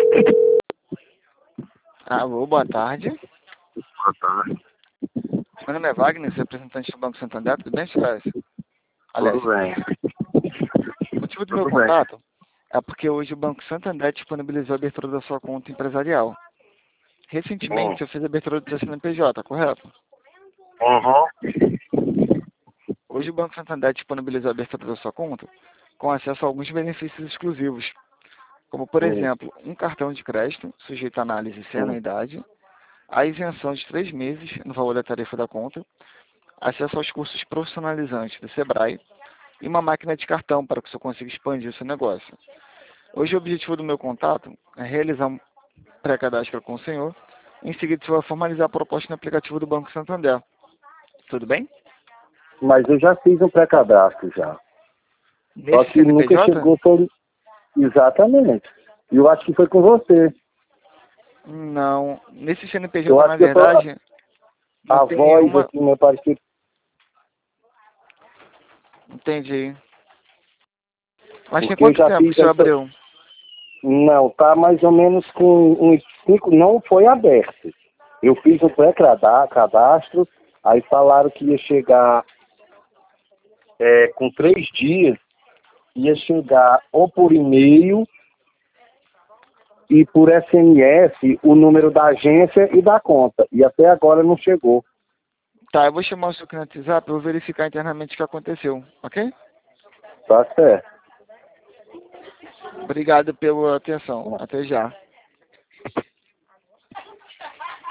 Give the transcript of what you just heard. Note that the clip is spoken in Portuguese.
Alô, boa tarde. Boa tarde. Meu nome é Wagner, sou representante do Banco Santander. Tudo bem, Silvestre? Aliás, Tudo bem. o motivo do meu Tudo bem. contato é porque hoje o Banco Santander disponibilizou a abertura da sua conta empresarial. Recentemente, você fez a abertura do seu CNPJ, correto? Hoje o Banco Santander disponibilizou a abertura da sua conta com acesso a alguns benefícios exclusivos, como, por exemplo, um cartão de crédito sujeito à análise sem anuidade, a isenção de 3 meses no valor da tarifa da conta, acesso aos cursos profissionalizantes do Sebrae e uma máquina de cartão para que você consiga expandir o seu negócio. Hoje o objetivo do meu contato é realizar um pré-cadastro com o senhor. Em seguida, você vai formalizar a proposta no aplicativo do Banco Santander. Tudo bem? Mas eu já fiz um pré-cadastro já. Só Nesse que nunca CNPJ? chegou por... Exatamente. E eu acho que foi com você. Não. Nesse Eu CNPJ, na acho que eu tô... verdade, não A tem voz nenhuma... aqui me parecia... Entendi. Mas tem Porque eu quanto já tempo que o fiz senhor essa... abriu? Não, tá mais ou menos com uns 5... Não foi aberto. Eu fiz um pré-cadastro, aí falaram que ia chegar com 3 dias, ia chegar ou por e-mail e por SMS o número da agência e da conta. E até agora não chegou. Tá, eu vou chamar o seu cliente no WhatsApp, eu vou verificar internamente o que aconteceu, ok? Tá certo. Obrigado pela atenção. Até já.